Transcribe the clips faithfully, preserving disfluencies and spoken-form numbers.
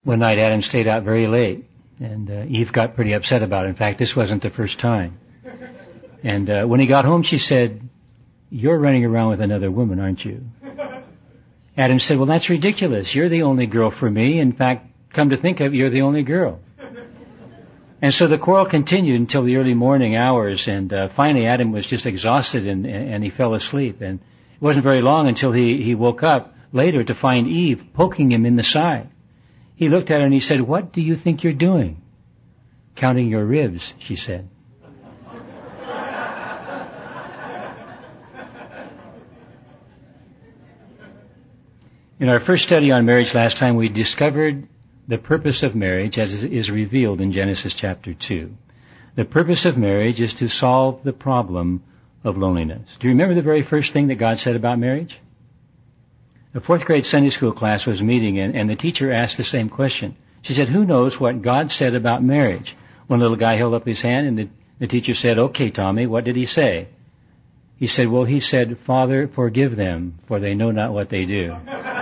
One night Adam stayed out very late, and uh, Eve got pretty upset about it. In fact, this wasn't the first time. And uh, when he got home, she said, "You're running around with another woman, aren't you?" Adam said, "Well, that's ridiculous. You're the only girl for me. In fact, come to think of it, you're the only girl." And so the quarrel continued until the early morning hours, and uh, finally Adam was just exhausted, and, and he fell asleep. And it wasn't very long until he, he woke up later to find Eve poking him in the side. He looked at her and he said, "What do you think you're doing?" "Counting your ribs," she said. In our first study on marriage last time, we discovered the purpose of marriage as is revealed in Genesis chapter two. The purpose of marriage is to solve the problem of loneliness. Do you remember the very first thing that God said about marriage? The fourth grade Sunday school class was meeting, and, and the teacher asked the same question. She said, "Who knows what God said about marriage?" One little guy held up his hand, and the, the teacher said, "Okay, Tommy, what did he say?" He said, "Well, he said, 'Father, forgive them, for they know not what they do.'"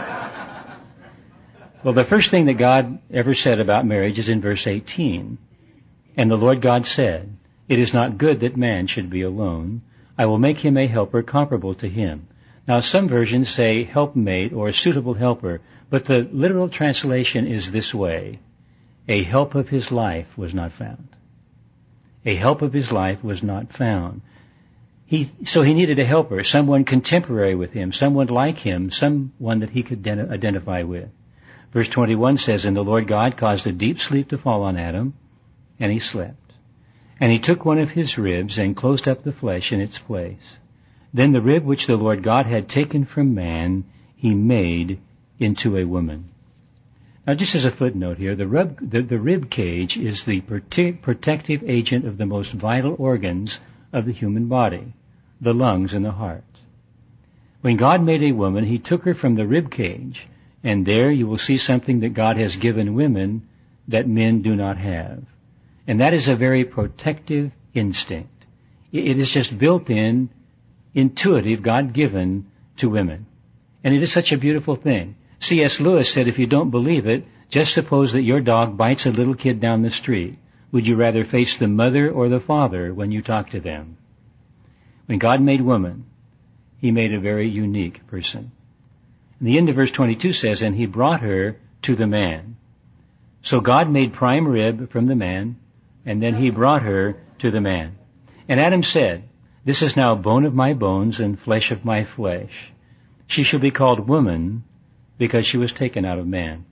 Well, the first thing that God ever said about marriage is in verse eighteen. "And the Lord God said, it is not good that man should be alone. I will make him a helper comparable to him." Now, some versions say helpmate or suitable helper, but the literal translation is this way: a help of his life was not found. A help of his life was not found. He, so he needed a helper, someone contemporary with him, someone like him, someone that he could den- identify with. Verse twenty-one says, "And the Lord God caused a deep sleep to fall on Adam, and he slept. And he took one of his ribs and closed up the flesh in its place. Then the rib which the Lord God had taken from man, he made into a woman." Now, just as a footnote here, the rib, the, the rib cage is the prote- protective agent of the most vital organs of the human body, the lungs and the heart. When God made a woman, he took her from the rib cage, and there you will see something that God has given women that men do not have. And that is a very protective instinct. It is just built in, intuitive, God-given to women. And it is such a beautiful thing. C S Lewis said, if you don't believe it, just suppose that your dog bites a little kid down the street. Would you rather face the mother or the father when you talk to them? When God made woman, he made a very unique person. And the end of verse twenty-two says, "And he brought her to the man." So God made prime rib from the man, and then he brought her to the man. And Adam said, "This is now bone of my bones and flesh of my flesh. She shall be called woman, because she was taken out of man."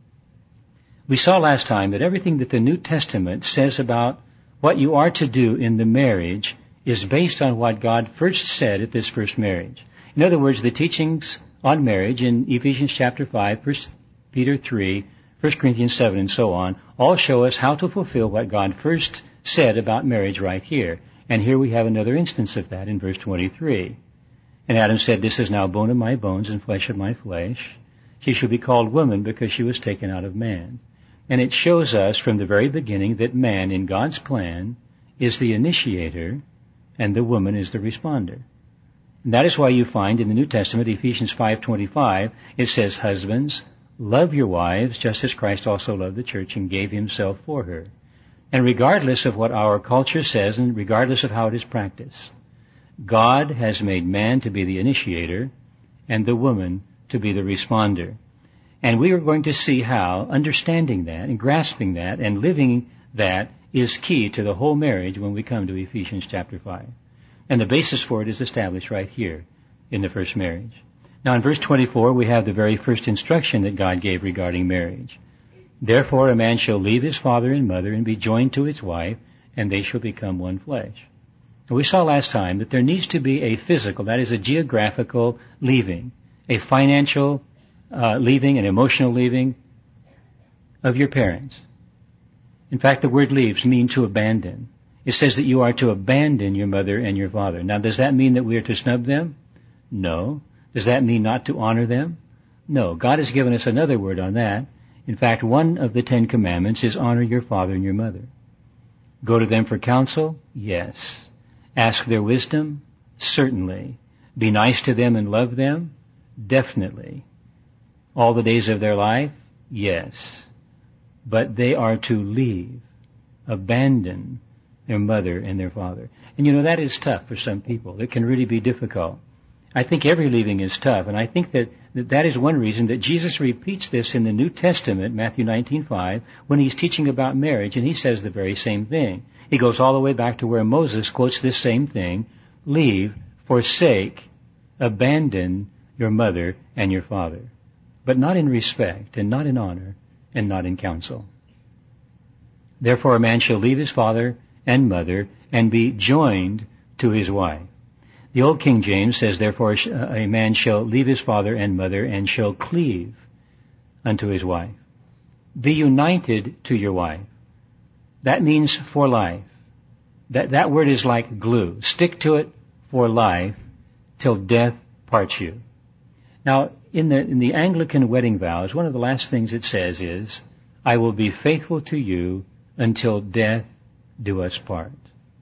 We saw last time that everything that the New Testament says about what you are to do in the marriage is based on what God first said at this first marriage. In other words, the teachings on marriage in Ephesians chapter five, First Peter three, First Corinthians seven, and so on, all show us how to fulfill what God first said about marriage right here. And here we have another instance of that in verse twenty-three. "And Adam said, This is now bone of my bones and flesh of my flesh. She shall be called woman, because she was taken out of man." And it shows us from the very beginning that man, in God's plan, is the initiator and the woman is the responder. And that is why you find in the New Testament, Ephesians five twenty-five, it says, "Husbands, love your wives, just as Christ also loved the church and gave himself for her." And regardless of what our culture says, and regardless of how it is practiced, God has made man to be the initiator and the woman to be the responder. And we are going to see how understanding that and grasping that and living that is key to the whole marriage when we come to Ephesians chapter five. And the basis for it is established right here in the first marriage. Now in verse twenty-four, we have the very first instruction that God gave regarding marriage. "Therefore a man shall leave his father and mother and be joined to his wife, and they shall become one flesh." And we saw last time that there needs to be a physical, that is a geographical leaving, a financial uh, leaving, an emotional leaving of your parents. In fact, the word leaves mean to abandon. It says that you are to abandon your mother and your father. Now, does that mean that we are to snub them? No. Does that mean not to honor them? No. God has given us another word on that. In fact, one of the Ten Commandments is honor your father and your mother. Go to them for counsel? Yes. Ask their wisdom? Certainly. Be nice to them and love them? Definitely. All the days of their life? Yes. but they are to leave, abandon their mother and their father. And you know, that is tough for some people. It can really be difficult. I think every leaving is tough, and I think that that, that is one reason that Jesus repeats this in the New Testament, Matthew nineteen five, when he's teaching about marriage, and he says the very same thing. He goes all the way back to where Moses quotes this same thing: leave, forsake, abandon your mother and your father, but not in respect, and not in honor, and not in counsel. Therefore a man shall leave his father and mother, and be joined to his wife. The Old King James says, therefore a man shall leave his father and mother, and shall cleave unto his wife. Be united to your wife. That means for life. That, that word is like glue. Stick to it for life till death parts you. Now, in the, in the Anglican wedding vows, one of the last things it says is, I will be faithful to you until death do us part.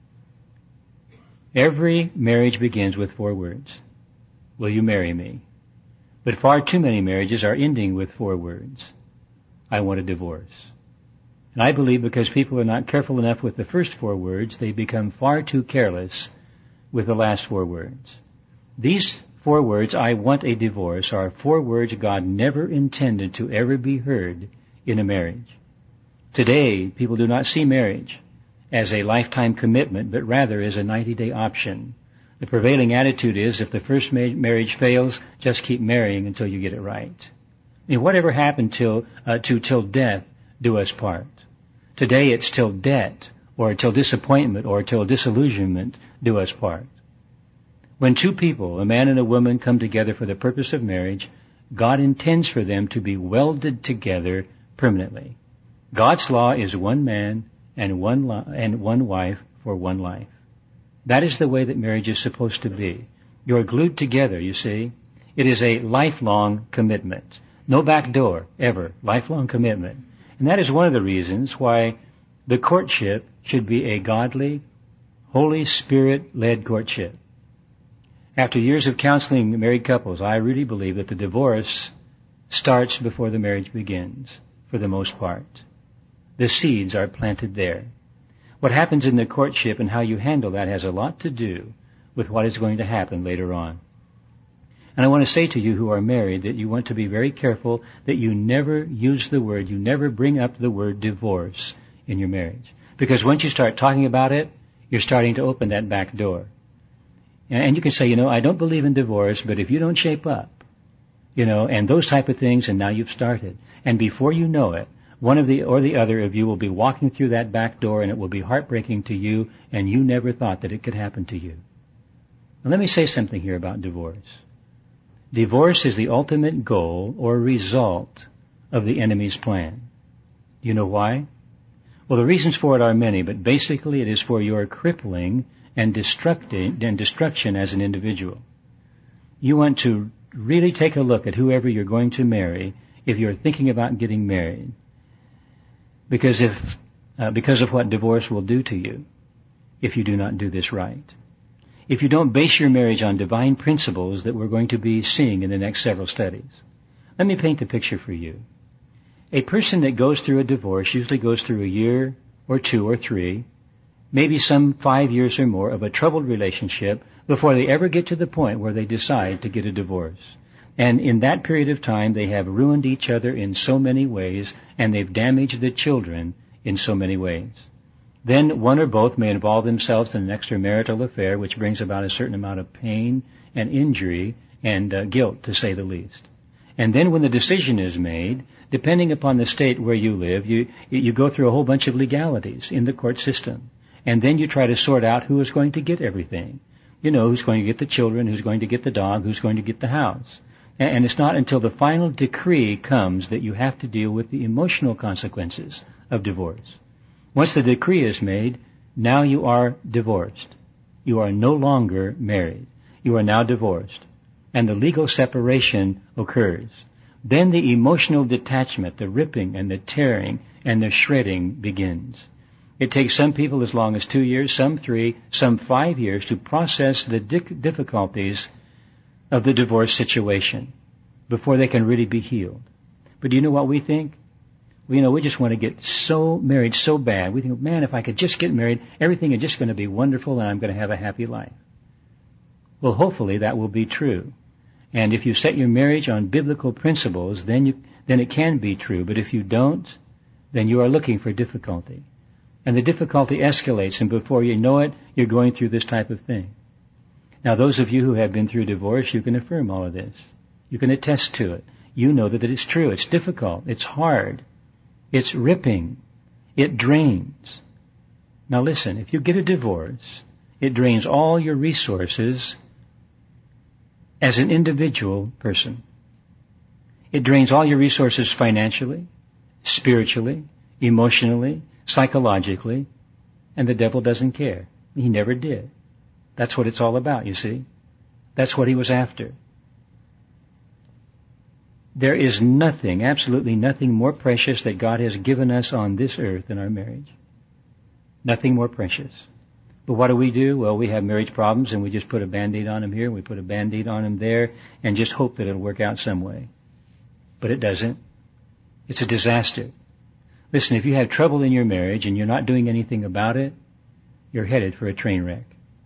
Every marriage begins with four words. Will you marry me? But far too many marriages are ending with four words. I want a divorce. And I believe because people are not careful enough with the first four words, they become far too careless with the last four words. These four words, I want a divorce, are four words God never intended to ever be heard in a marriage. Today, people do not see marriage as a lifetime commitment, but rather as a ninety-day option. The prevailing attitude is, if the first ma- marriage fails, just keep marrying until you get it right. And whatever happened till, uh, to till death do us part. Today it's till debt, or till disappointment, or till disillusionment do us part. When two people, a man and a woman, come together for the purpose of marriage, God intends for them to be welded together permanently. God's law is one man and one li- and one wife for one life. That is the way that marriage is supposed to be. You're glued together, you see. It is a lifelong commitment. No back door, ever. Lifelong commitment. And that is one of the reasons why the courtship should be a godly, Holy Spirit-led courtship. After years of counseling married couples, I really believe that the divorce starts before the marriage begins, for the most part. The seeds are planted there. What happens in the courtship and how you handle that has a lot to do with what is going to happen later on. And I want to say to you who are married that you want to be very careful that you never use the word, you never bring up the word divorce in your marriage. Because once you start talking about it, you're starting to open that back door. And you can say, you know, I don't believe in divorce, but if you don't shape up, you know, and those type of things, and now you've started. And before you know it, one of the or the other of you will be walking through that back door, and it will be heartbreaking to you, and you never thought that it could happen to you. Now, let me say something here about divorce. Divorce is the ultimate goal or result of the enemy's plan. Do you know why? Well, the reasons for it are many, but basically it is for your crippling and destructing and destruction as an individual. You want to really take a look at whoever you're going to marry if you're thinking about getting married. Because if, uh, because of what divorce will do to you if you do not do this right. If you don't base your marriage on divine principles that we're going to be seeing in the next several studies. Let me paint the picture for you. A person that goes through a divorce usually goes through a year or two or three, maybe some five years or more of a troubled relationship before they ever get to the point where they decide to get a divorce. And in that period of time, they have ruined each other in so many ways, and they've damaged the children in so many ways. Then one or both may involve themselves in an extramarital affair, which brings about a certain amount of pain and injury and uh, guilt, to say the least. And then when the decision is made, depending upon the state where you live, you you go through a whole bunch of legalities in the court system. And then you try to sort out who is going to get everything. You know, who's going to get the children, who's going to get the dog, who's going to get the house. And it's not until the final decree comes that you have to deal with the emotional consequences of divorce. Once the decree is made, now you are divorced. You are no longer married. You are now divorced. And the legal separation occurs. Then the emotional detachment, the ripping and the tearing and the shredding begins. It takes some people as long as two years, some three, some five years to process the difficulties of the divorce situation before they can really be healed. But do you know what we think? You know, we just want to get so married so bad. We think, man, if I could just get married, everything is just going to be wonderful and I'm going to have a happy life. Well, hopefully that will be true. And if you set your marriage on biblical principles, then you, then it can be true. But if you don't, then you are looking for difficulty. And the difficulty escalates, and before you know it, you're going through this type of thing. Now, those of you who have been through divorce, you can affirm all of this. You can attest to it. You know that it's true. It's difficult. It's hard. It's ripping. It drains. Now listen, if you get a divorce, it drains all your resources as an individual person. It drains all your resources financially, spiritually, emotionally, psychologically, and the devil doesn't care. He never did. That's what it's all about, you see. That's what he was after. There is nothing, absolutely nothing more precious that God has given us on this earth than our marriage. Nothing more precious. But what do we do? Well, we have marriage problems and we just put a Band-Aid on them here, we put a Band-Aid on them there, and just hope that it'll work out some way. But it doesn't. It's a disaster. Listen, if you have trouble in your marriage and you're not doing anything about it, you're headed for a train wreck.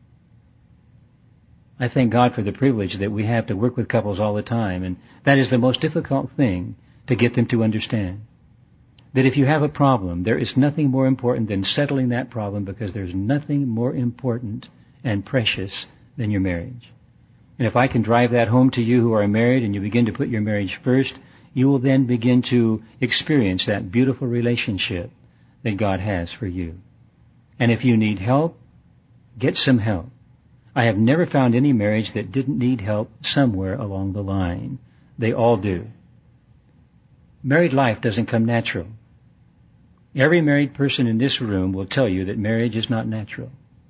I thank God for the privilege that we have to work with couples all the time, and that is the most difficult thing to get them to understand. That if you have a problem, there is nothing more important than settling that problem, because there's nothing more important and precious than your marriage. And if I can drive that home to you who are married and you begin to put your marriage first, you will then begin to experience that beautiful relationship that God has for you. And if you need help, get some help. I have never found any marriage that didn't need help somewhere along the line. They all do. Married life doesn't come natural. Every married person in this room will tell you that marriage is not natural.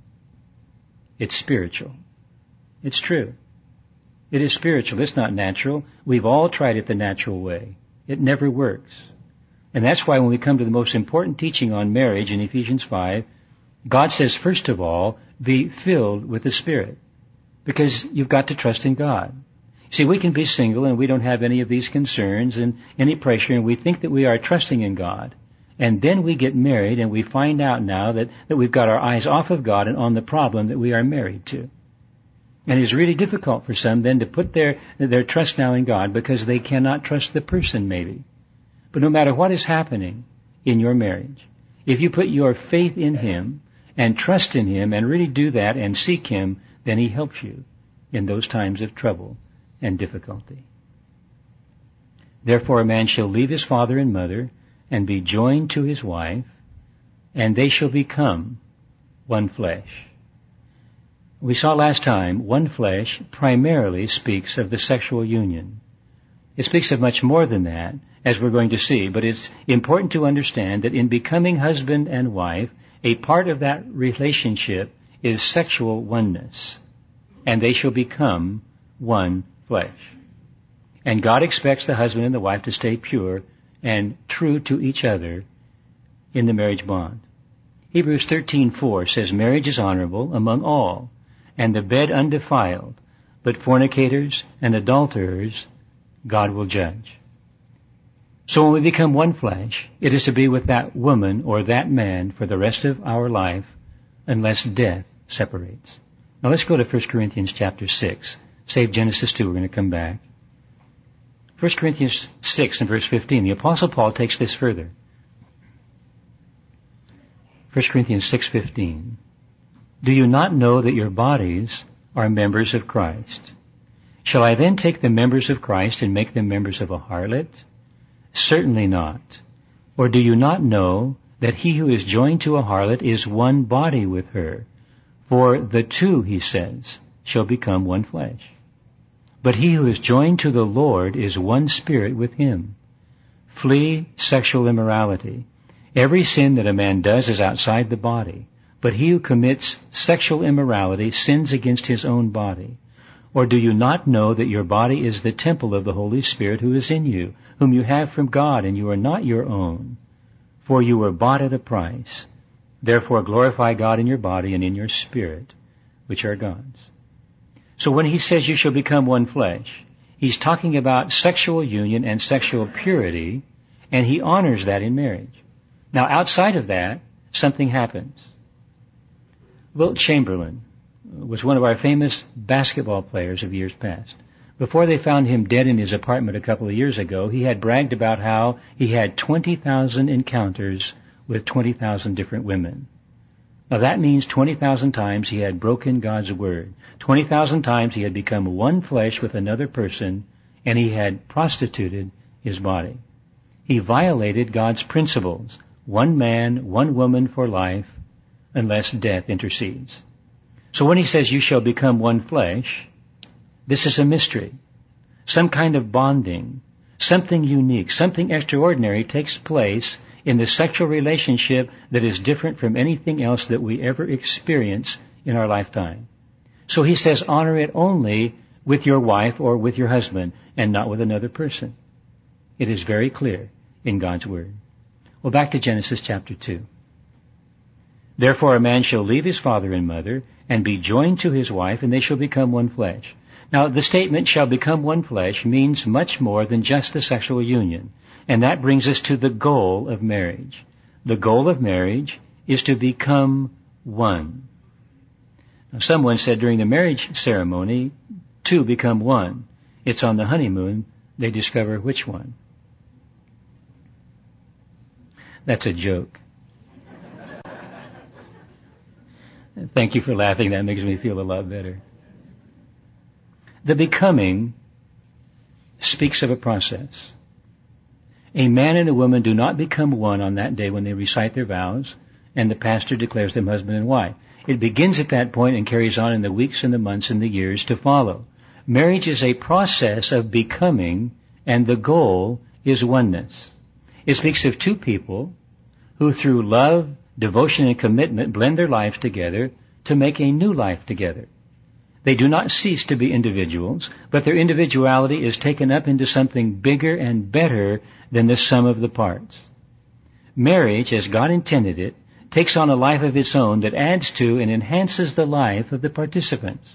It's spiritual. It's true. It is spiritual. It's not natural. We've all tried it the natural way. It never works. And that's why when we come to the most important teaching on marriage in Ephesians five, God says, first of all, be filled with the Spirit, because you've got to trust in God. See, we can be single and we don't have any of these concerns and any pressure, and we think that we are trusting in God. And then we get married and we find out now that, that we've got our eyes off of God and on the problem that we are married to. And it's really difficult for some then to put their, their trust now in God, because they cannot trust the person maybe. But no matter what is happening in your marriage, if you put your faith in Him and trust in Him and really do that and seek Him, then He helps you in those times of trouble and difficulty. Therefore a man shall leave his father and mother and be joined to his wife, and they shall become one flesh. We saw last time, one flesh primarily speaks of the sexual union. It speaks of much more than that, as we're going to see, but it's important to understand that in becoming husband and wife, a part of that relationship is sexual oneness, and they shall become one flesh. And God expects the husband and the wife to stay pure and true to each other in the marriage bond. Hebrews thirteen four says, marriage is honorable among all, and the bed undefiled, but fornicators and adulterers God will judge. So when we become one flesh, it is to be with that woman or that man for the rest of our life, unless death separates. Now let's go to First Corinthians chapter six. Save Genesis two, we're going to come back. First Corinthians six and verse fifteen, the Apostle Paul takes this further. First Corinthians six fifteen. Do you not know that your bodies are members of Christ? Shall I then take the members of Christ and make them members of a harlot? Certainly not. Or do you not know that he who is joined to a harlot is one body with her? For the two, he says, shall become one flesh. But he who is joined to the Lord is one spirit with him. Flee sexual immorality. Every sin that a man does is outside the body, but he who commits sexual immorality sins against his own body. Or do you not know that your body is the temple of the Holy Spirit who is in you, whom you have from God, and you are not your own? For you were bought at a price. Therefore glorify God in your body and in your spirit, which are God's. So when he says you shall become one flesh, he's talking about sexual union and sexual purity, and he honors that in marriage. Now, outside of that, something happens. Wilt Chamberlain was one of our famous basketball players of years past. Before they found him dead in his apartment a couple of years ago, he had bragged about how he had twenty thousand encounters with twenty thousand different women. Now that means twenty thousand times he had broken God's word. twenty thousand times he had become one flesh with another person, and he had prostituted his body. He violated God's principles. One man, one woman for life, unless death intercedes. So when he says, you shall become one flesh, this is a mystery. Some kind of bonding, something unique, something extraordinary takes place in the sexual relationship that is different from anything else that we ever experience in our lifetime. So he says, honor it only with your wife or with your husband and not with another person. It is very clear in God's word. Well, back to Genesis chapter two. Therefore a man shall leave his father and mother and be joined to his wife, and they shall become one flesh. Now, the statement shall become one flesh means much more than just the sexual union. And that brings us to the goal of marriage. The goal of marriage is to become one. Now, someone said during the marriage ceremony, two become one. It's on the honeymoon they discover which one. That's a joke. Thank you for laughing. That makes me feel a lot better. The becoming speaks of a process. A man and a woman do not become one on that day when they recite their vows and the pastor declares them husband and wife. It begins at that point and carries on in the weeks and the months and the years to follow. Marriage is a process of becoming, and the goal is oneness. It speaks of two people who through love, devotion, and commitment blend their lives together to make a new life together. They do not cease to be individuals, but their individuality is taken up into something bigger and better than the sum of the parts. Marriage, as God intended it, takes on a life of its own that adds to and enhances the life of the participants.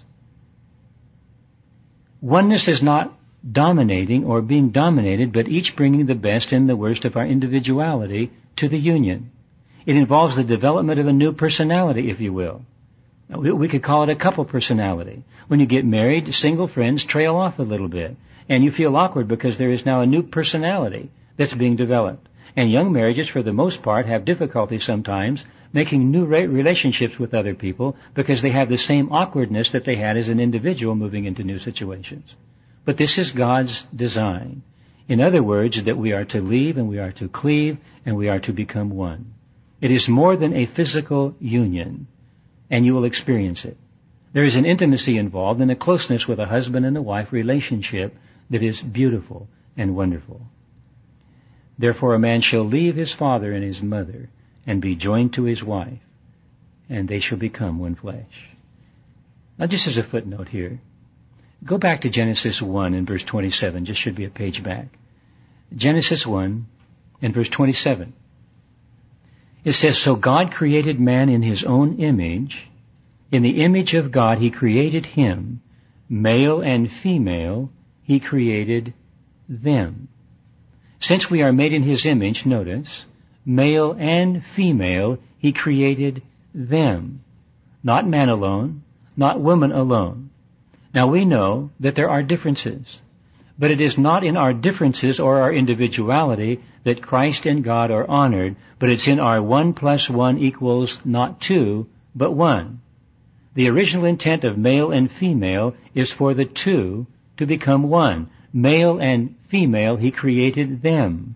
Oneness is not dominating or being dominated, but each bringing the best and the worst of our individuality to the union. It involves the development of a new personality, if you will. We could call it a couple personality. When you get married, single friends trail off a little bit, and you feel awkward because there is now a new personality that's being developed. And young marriages, for the most part, have difficulty sometimes making new relationships with other people because they have the same awkwardness that they had as an individual moving into new situations. But this is God's design. In other words, that we are to leave and we are to cleave and we are to become one. It is more than a physical union, and you will experience it. There is an intimacy involved and a closeness with a husband and a wife relationship that is beautiful and wonderful. Therefore a man shall leave his father and his mother and be joined to his wife, and they shall become one flesh. Now just as a footnote here, go back to Genesis one and verse twenty-seven, just should be a page back. Genesis one and verse twenty-seven. It says, so God created man in his own image. In the image of God he created him. Male and female he created them. Since we are made in his image, notice, male and female he created them. Not man alone, not woman alone. Now we know that there are differences. But it is not in our differences or our individuality that Christ and God are honored, but it's in our one plus one equals not two, but one. The original intent of male and female is for the two to become one. Male and female, he created them.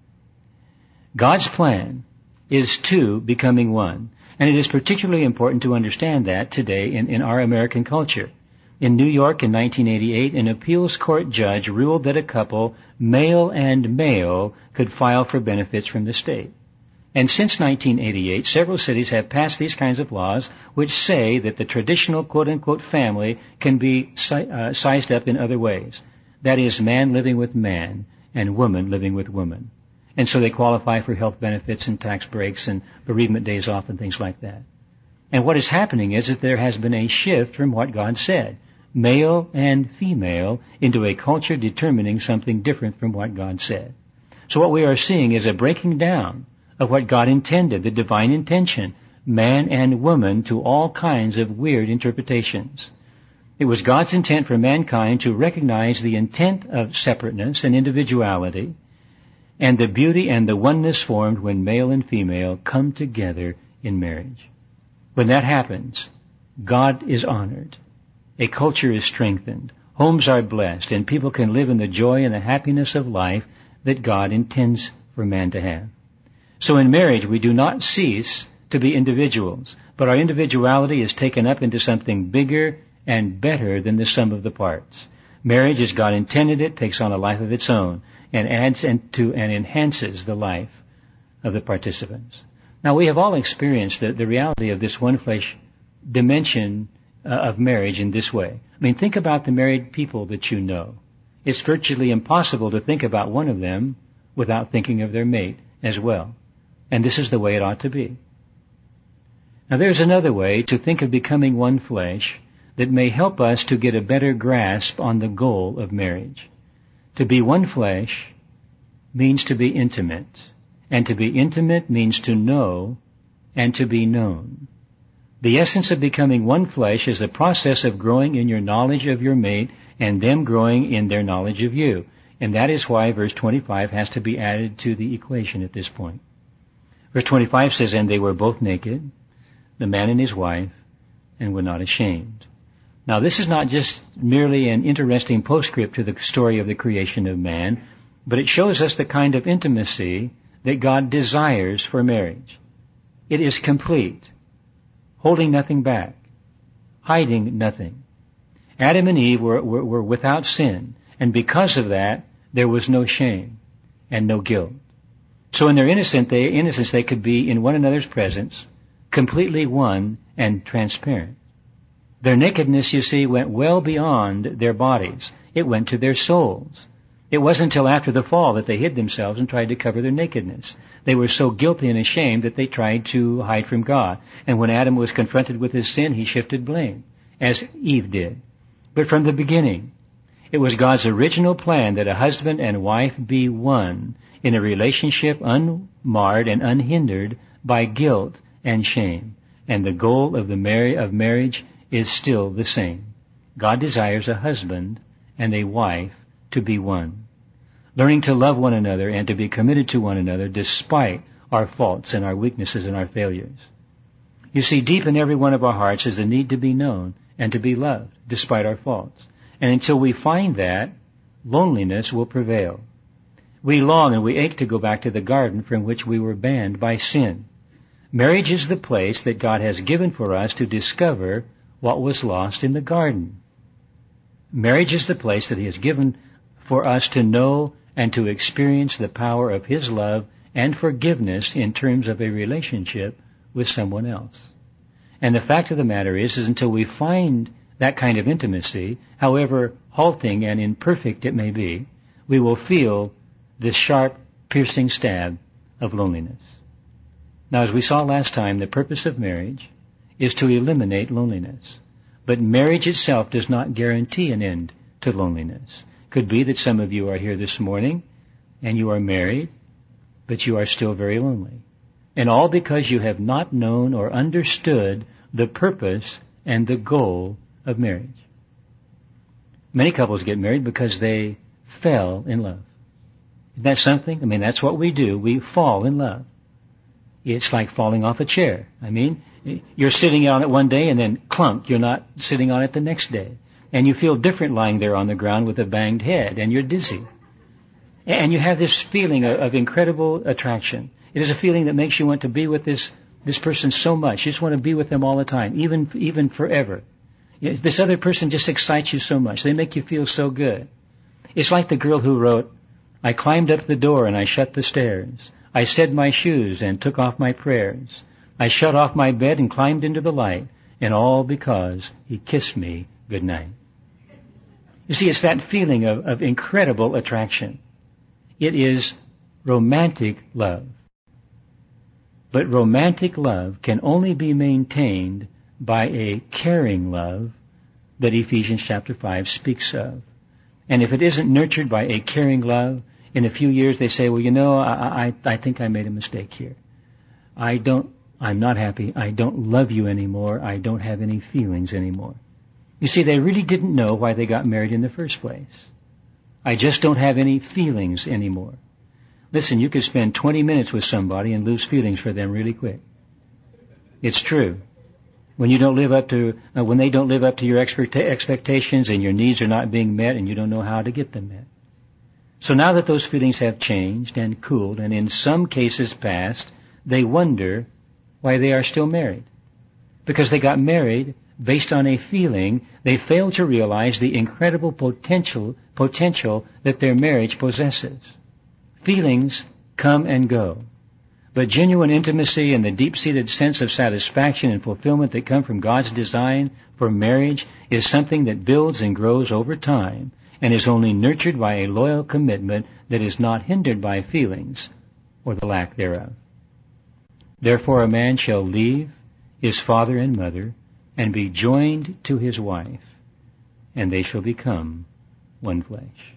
God's plan is two becoming one. And it is particularly important to understand that today in, in our American culture. In New York in nineteen eighty-eight, an appeals court judge ruled that a couple, male and male, could file for benefits from the state. And since nineteen eighty-eight, several cities have passed these kinds of laws which say that the traditional quote-unquote family can be si- uh, sized up in other ways. That is, man living with man and woman living with woman. And so they qualify for health benefits and tax breaks and bereavement days off and things like that. And what is happening is that there has been a shift from what God said, male and female, into a culture determining something different from what God said. So what we are seeing is a breaking down of what God intended, the divine intention, man and woman, to all kinds of weird interpretations. It was God's intent for mankind to recognize the intent of separateness and individuality and the beauty and the oneness formed when male and female come together in marriage. When that happens, God is honored, a culture is strengthened, homes are blessed, and people can live in the joy and the happiness of life that God intends for man to have. So in marriage, we do not cease to be individuals, but our individuality is taken up into something bigger and better than the sum of the parts. Marriage, as God intended it, takes on a life of its own and adds to and enhances the life of the participants. Now, we have all experienced the, the reality of this one flesh dimension uh, of marriage in this way. I mean, think about the married people that you know. It's virtually impossible to think about one of them without thinking of their mate as well. And this is the way it ought to be. Now, there's another way to think of becoming one flesh that may help us to get a better grasp on the goal of marriage. To be one flesh means to be intimate, and to be intimate means to know and to be known. The essence of becoming one flesh is the process of growing in your knowledge of your mate and them growing in their knowledge of you. And that is why verse twenty-five has to be added to the equation at this point. Verse twenty-five says, "And they were both naked, the man and his wife, and were not ashamed." Now, this is not just merely an interesting postscript to the story of the creation of man, but it shows us the kind of intimacy that God desires for marriage. It is complete, holding nothing back, hiding nothing. Adam and Eve were, were, were without sin, and because of that, there was no shame and no guilt. So in their innocent, they, innocence, they could be in one another's presence, completely one and transparent. Their nakedness, you see, went well beyond their bodies. It went to their souls. It wasn't until after the fall that they hid themselves and tried to cover their nakedness. They were so guilty and ashamed that they tried to hide from God. And when Adam was confronted with his sin, he shifted blame, as Eve did. But from the beginning, it was God's original plan that a husband and wife be one in a relationship unmarred and unhindered by guilt and shame. And the goal of the mar- of marriage is still the same. God desires a husband and a wife to be one, learning to love one another and to be committed to one another despite our faults and our weaknesses and our failures. You see, deep in every one of our hearts is the need to be known and to be loved despite our faults. And until we find that, loneliness will prevail. We long and we ache to go back to the garden from which we were banned by sin. Marriage is the place that God has given for us to discover what was lost in the garden. Marriage is the place that He has given for us to know and to experience the power of His love and forgiveness in terms of a relationship with someone else. And the fact of the matter is, is until we find that kind of intimacy, however halting and imperfect it may be, we will feel this sharp, piercing stab of loneliness. Now, as we saw last time, the purpose of marriage is to eliminate loneliness. But marriage itself does not guarantee an end to loneliness. Could be that some of you are here this morning and you are married, but you are still very lonely. And all because you have not known or understood the purpose and the goal of marriage. Many couples get married because they fell in love. Isn't that something? I mean, that's what we do. We fall in love. It's like falling off a chair. I mean, you're sitting on it one day and then clunk, you're not sitting on it the next day. And you feel different lying there on the ground with a banged head and you're dizzy. And you have this feeling of, of incredible attraction. It is a feeling that makes you want to be with this, this person so much. You just want to be with them all the time, even, even forever. This other person just excites you so much. They make you feel so good. It's like the girl who wrote, "I climbed up the door and I shut the stairs. I said my shoes and took off my prayers. I shut off my bed and climbed into the light, and all because he kissed me goodnight." You see, it's that feeling of, of incredible attraction. It is romantic love. But romantic love can only be maintained by a caring love that Ephesians chapter five speaks of. And if it isn't nurtured by a caring love, In a few years they say, well, you know, I, I, I think I made a mistake here. I don't, I'm not happy. I don't love you anymore. I don't have any feelings anymore. You see, they really didn't know why they got married in the first place. I just don't have any feelings anymore. Listen, you could spend twenty minutes with somebody and lose feelings for them really quick. It's true. When you don't live up to, uh, when they don't live up to your expect- expectations and your needs are not being met and you don't know how to get them met. So now that those feelings have changed and cooled and in some cases passed, they wonder why they are still married. Because they got married based on a feeling, they failed to realize the incredible potential, potential that their marriage possesses. Feelings come and go. But genuine intimacy and the deep-seated sense of satisfaction and fulfillment that come from God's design for marriage is something that builds and grows over time and is only nurtured by a loyal commitment that is not hindered by feelings or the lack thereof. Therefore a man shall leave his father and mother and be joined to his wife, and they shall become one flesh.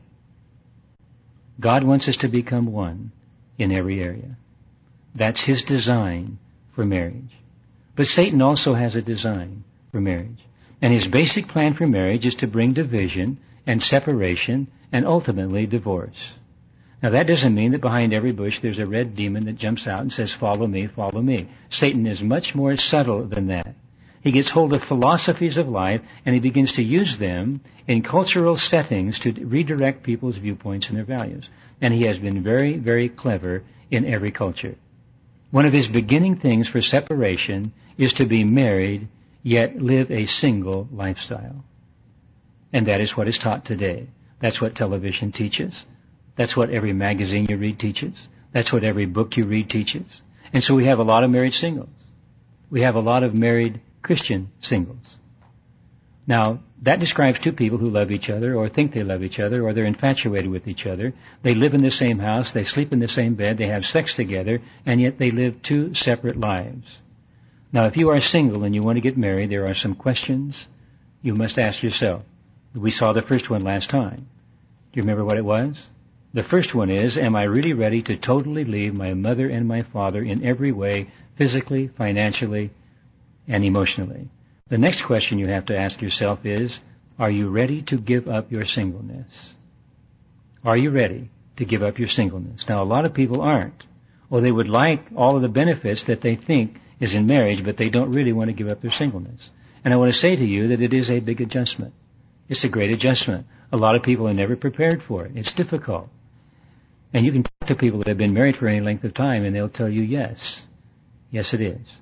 God wants us to become one in every area. That's His design for marriage. But Satan also has a design for marriage. And his basic plan for marriage is to bring division and separation and ultimately divorce. Now that doesn't mean that behind every bush there's a red demon that jumps out and says, follow me, follow me. Satan is much more subtle than that. He gets hold of philosophies of life and he begins to use them in cultural settings to redirect people's viewpoints and their values. And he has been very, very clever in every culture. One of his beginning things for separation is to be married, yet live a single lifestyle. And that is what is taught today. That's what television teaches. That's what every magazine you read teaches. That's what every book you read teaches. And so we have a lot of married singles. We have a lot of married Christian singles. Now, that describes two people who love each other or think they love each other or they're infatuated with each other. They live in the same house, they sleep in the same bed, they have sex together, and yet they live two separate lives. Now, if you are single and you want to get married, there are some questions you must ask yourself. We saw the first one last time. Do you remember what it was? The first one is, am I really ready to totally leave my mother and my father in every way, physically, financially, and emotionally? The next question you have to ask yourself is, are you ready to give up your singleness? Are you ready to give up your singleness? Now, a lot of people aren't. Or they would like all of the benefits that they think is in marriage, but they don't really want to give up their singleness. And I want to say to you that it is a big adjustment. It's a great adjustment. A lot of people are never prepared for it. It's difficult. And you can talk to people that have been married for any length of time, and they'll tell you, yes, yes it is.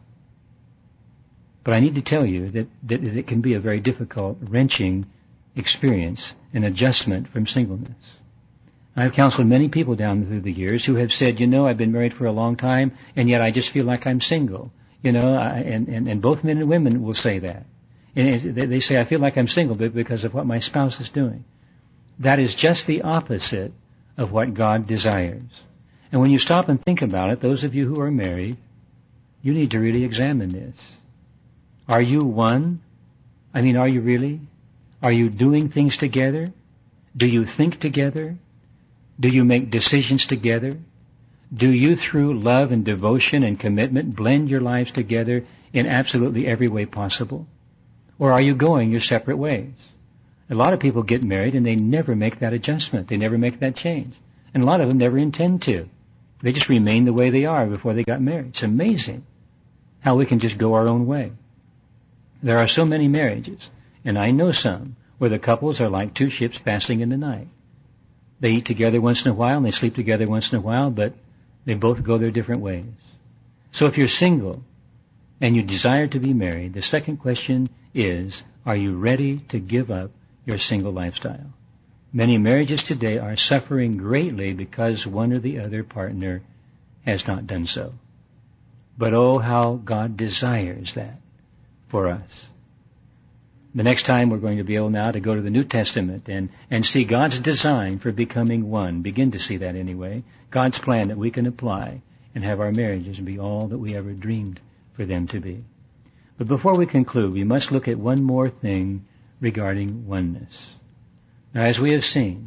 But I need to tell you that, that it can be a very difficult, wrenching experience, an adjustment from singleness. I've counseled many people down through the years who have said, you know, I've been married for a long time, and yet I just feel like I'm single. You know, I, and, and, and both men and women will say that. And they say, I feel like I'm single because of what my spouse is doing. That is just the opposite of what God desires. And when you stop and think about it, those of you who are married, you need to really examine this. Are you one? I mean, are you really? Are you doing things together? Do you think together? Do you make decisions together? Do you, through love and devotion and commitment, blend your lives together in absolutely every way possible? Or are you going your separate ways? A lot of people get married and they never make that adjustment. They never make that change. And a lot of them never intend to. They just remain the way they are before they got married. It's amazing how we can just go our own way. There are so many marriages, and I know some, where the couples are like two ships passing in the night. They eat together once in a while and they sleep together once in a while, but they both go their different ways. So if you're single and you desire to be married, the second question is, are you ready to give up your single lifestyle? Many marriages today are suffering greatly because one or the other partner has not done so. But oh, how God desires that for us. The next time we're going to be able now to go to the New Testament and, and see God's design for becoming one. Begin to see that anyway. God's plan that we can apply and have our marriages be all that we ever dreamed for them to be. But before we conclude, we must look at one more thing regarding oneness. Now, as we have seen,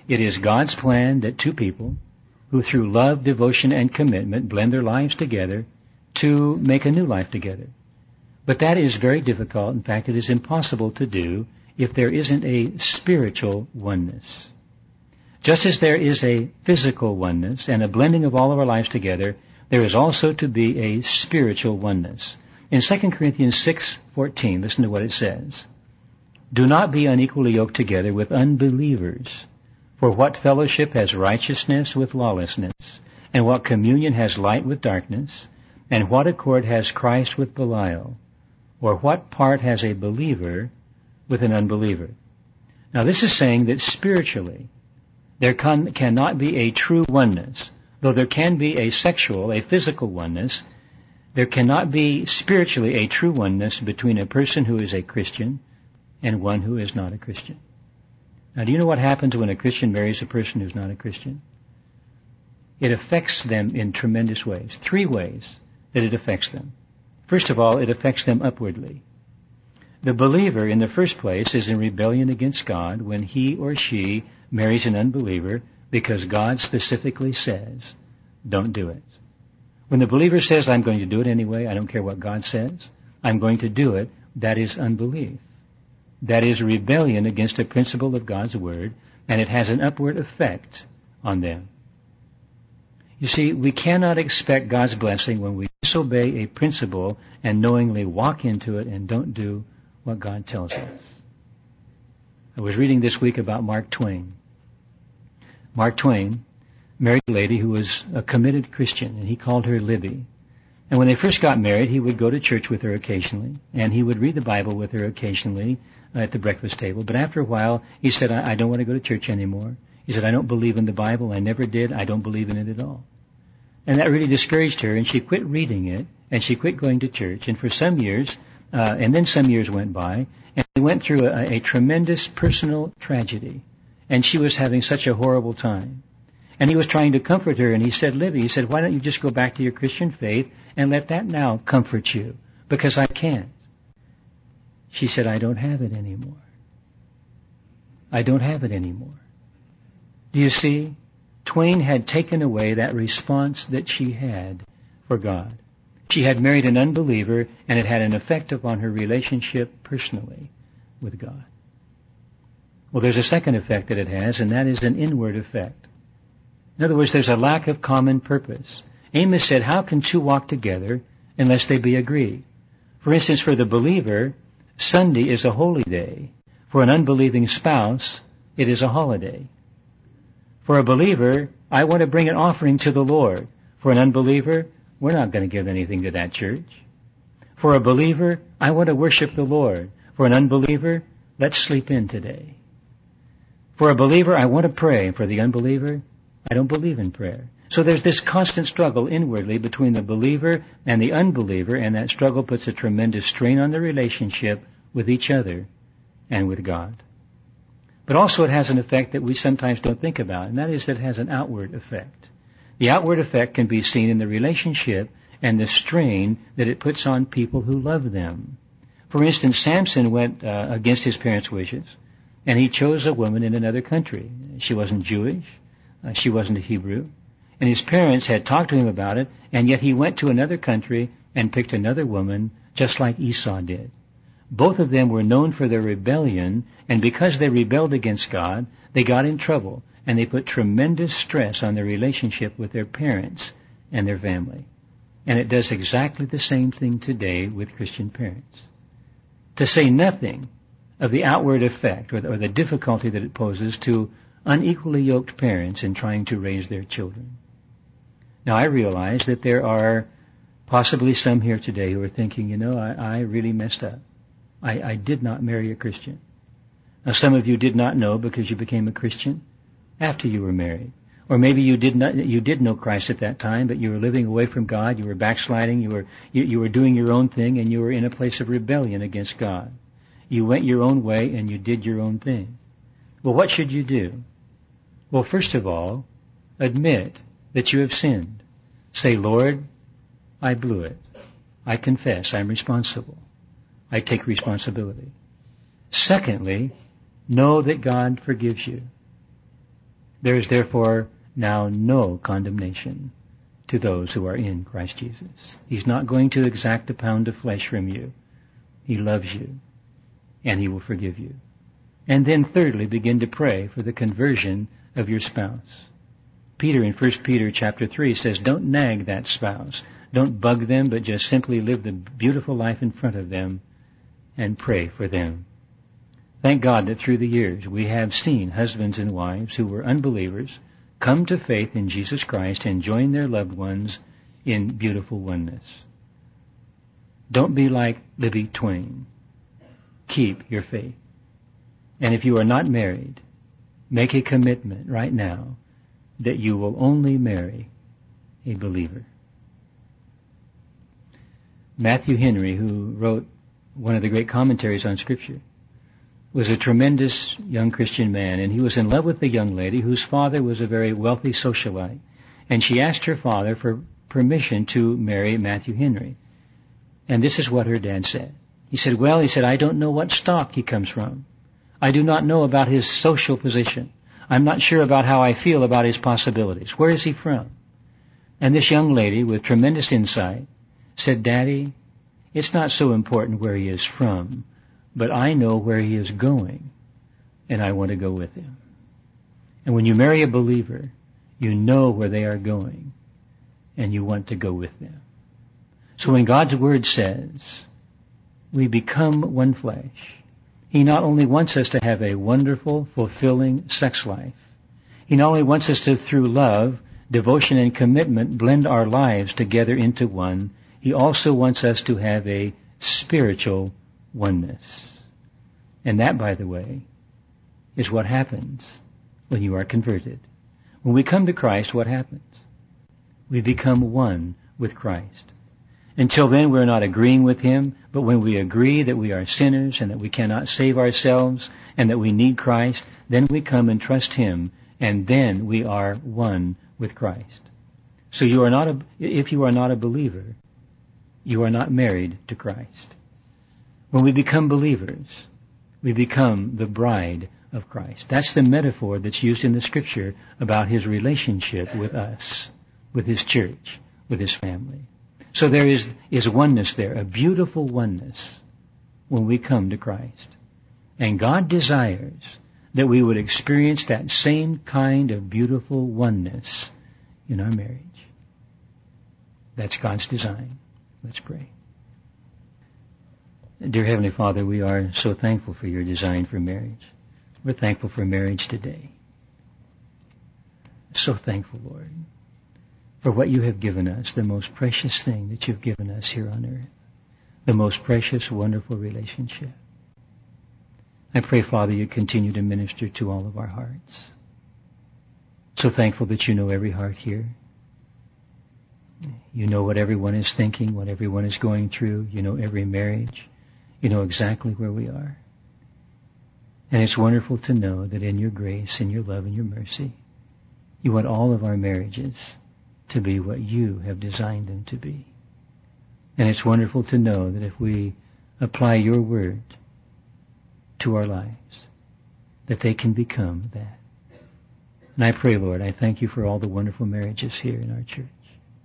It is God's plan that two people who through love, devotion, and commitment blend their lives together to make a new life together. But that is very difficult. In fact, it is impossible to do if there isn't a spiritual oneness. Just as there is a physical oneness and a blending of all of our lives together, there is also to be a spiritual oneness. In Second Corinthians six fourteen, listen to what it says. Do not be unequally yoked together with unbelievers. For what fellowship has righteousness with lawlessness? And what communion has light with darkness? And what accord has Christ with Belial? Or what part has a believer with an unbeliever? Now this is saying that spiritually, there can, cannot be a true oneness. Though there can be a sexual, a physical oneness, there cannot be spiritually a true oneness between a person who is a Christian and one who is not a Christian. Now, do you know what happens when a Christian marries a person who's not a Christian? It affects them in tremendous ways. Three ways that it affects them. First of all, it affects them upwardly. The believer, in the first place, is in rebellion against God when he or she marries an unbeliever because God specifically says, don't do it. When the believer says, I'm going to do it anyway, I don't care what God says, I'm going to do it, that is unbelief. That is rebellion against a principle of God's Word, and it has an upward effect on them. You see, we cannot expect God's blessing when we disobey a principle and knowingly walk into it and don't do what God tells us. I was reading this week about Mark Twain. Mark Twain married a lady who was a committed Christian, and he called her Libby. And when they first got married, he would go to church with her occasionally, and he would read the Bible with her occasionally at the breakfast table. But after a while, he said, I, I don't want to go to church anymore. He said, I don't believe in the Bible. I never did. I don't believe in it at all. And that really discouraged her, and she quit reading it, and she quit going to church. And for some years, uh, and then some years went by, and they went through a, a tremendous personal tragedy. And she was having such a horrible time. And he was trying to comfort her, and he said, Libby, he said, why don't you just go back to your Christian faith and let that now comfort you? Because I can't. She said, I don't have it anymore. I don't have it anymore. Do you see? Twain had taken away that response that she had for God. She had married an unbeliever, and it had an effect upon her relationship personally with God. Well, there's a second effect that it has, and that is an inward effect. In other words, there's a lack of common purpose. Amos said, how can two walk together unless they be agreed? For instance, for the believer, Sunday is a holy day. For an unbelieving spouse, it is a holiday. For a believer, I want to bring an offering to the Lord. For an unbeliever, we're not going to give anything to that church. For a believer, I want to worship the Lord. For an unbeliever, let's sleep in today. For a believer, I want to pray. For the unbeliever, I don't believe in prayer. So there's this constant struggle inwardly between the believer and the unbeliever, and that struggle puts a tremendous strain on the relationship with each other and with God. But also it has an effect that we sometimes don't think about, and that is that it has an outward effect. The outward effect can be seen in the relationship and the strain that it puts on people who love them. For instance, Samson went uh, against his parents' wishes, and he chose a woman in another country. She wasn't Jewish. Uh, she wasn't a Hebrew. And his parents had talked to him about it, and yet he went to another country and picked another woman, just like Esau did. Both of them were known for their rebellion, and because they rebelled against God, they got in trouble, and they put tremendous stress on their relationship with their parents and their family. And it does exactly the same thing today with Christian parents. To say nothing of the outward effect or the, or the difficulty that it poses to unequally yoked parents in trying to raise their children. Now, I realize that there are possibly some here today who are thinking, you know, I, I really messed up. I, I did not marry a Christian. Now, some of you did not know because you became a Christian after you were married. Or maybe you did not, you did know Christ at that time, but you were living away from God, you were backsliding, you were, you, you were doing your own thing, and you were in a place of rebellion against God. You went your own way and you did your own thing. Well, what should you do? Well, first of all, admit that you have sinned. Say, Lord, I blew it. I confess I'm responsible. I take responsibility. Secondly, know that God forgives you. There is therefore now no condemnation to those who are in Christ Jesus. He's not going to exact a pound of flesh from you. He loves you, and He will forgive you. And then thirdly, begin to pray for the conversion of your spouse. Peter in First Peter chapter three says, don't nag that spouse. Don't bug them, but just simply live the beautiful life in front of them and pray for them. Thank God that through the years we have seen husbands and wives who were unbelievers come to faith in Jesus Christ and join their loved ones in beautiful oneness. Don't be like Libby Twain. Keep your faith. And if you are not married, make a commitment right now that you will only marry a believer. Matthew Henry, who wrote one of the great commentaries on Scripture, was a tremendous young Christian man, and he was in love with a young lady whose father was a very wealthy socialite. And she asked her father for permission to marry Matthew Henry. And this is what her dad said. He said, well, he said, I don't know what stock he comes from. I do not know about his social position. I'm not sure about how I feel about his possibilities. Where is he from? And this young lady, with tremendous insight, said, Daddy, it's not so important where he is from, but I know where he is going, and I want to go with him. And when you marry a believer, you know where they are going, and you want to go with them. So when God's Word says, we become one flesh, He not only wants us to have a wonderful, fulfilling sex life, He not only wants us to, through love, devotion, and commitment, blend our lives together into one, He also wants us to have a spiritual oneness. And that, by the way, is what happens when you are converted. When we come to Christ, what happens? We become one with Christ. Until then, we're not agreeing with Him, but when we agree that we are sinners and that we cannot save ourselves and that we need Christ, then we come and trust Him, and then we are one with Christ. So you are not a, if you are not a believer, you are not married to Christ. When we become believers, we become the bride of Christ. That's the metaphor that's used in the Scripture about His relationship with us, with His church, with His family. So there is, is oneness there, a beautiful oneness when we come to Christ. And God desires that we would experience that same kind of beautiful oneness in our marriage. That's God's design. Let's pray. Dear Heavenly Father, we are so thankful for your design for marriage. We're thankful for marriage today. So thankful, Lord, for what you have given us, the most precious thing that you've given us here on earth, the most precious, wonderful relationship. I pray, Father, you continue to minister to all of our hearts. So thankful that you know every heart here. You know what everyone is thinking, what everyone is going through. You know every marriage. You know exactly where we are. And it's wonderful to know that in your grace, in your love, and your mercy, you want all of our marriages to be what you have designed them to be. And it's wonderful to know that if we apply your word to our lives, that they can become that. And I pray, Lord, I thank you for all the wonderful marriages here in our church.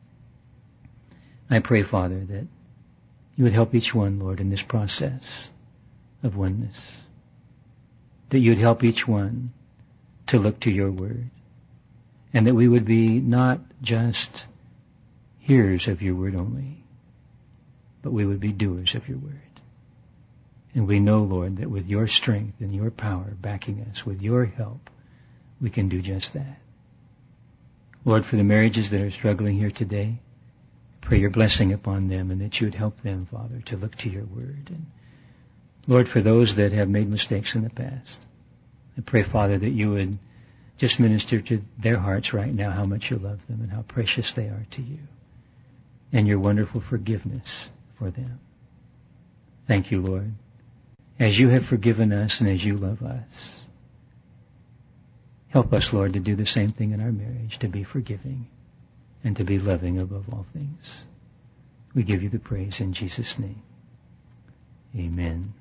I pray, Father, that you would help each one, Lord, in this process of oneness. That you would help each one to look to your word. And that we would be not just hearers of your word only, but we would be doers of your word. And we know, Lord, that with your strength and your power backing us, with your help, we can do just that. Lord, for the marriages that are struggling here today, pray your blessing upon them and that you would help them, Father, to look to your word. And Lord, for those that have made mistakes in the past, I pray, Father, that you would just minister to their hearts right now how much you love them and how precious they are to you and your wonderful forgiveness for them. Thank you, Lord. As you have forgiven us and as you love us, help us, Lord, to do the same thing in our marriage, to be forgiving and to be loving above all things. We give you the praise in Jesus' name. Amen.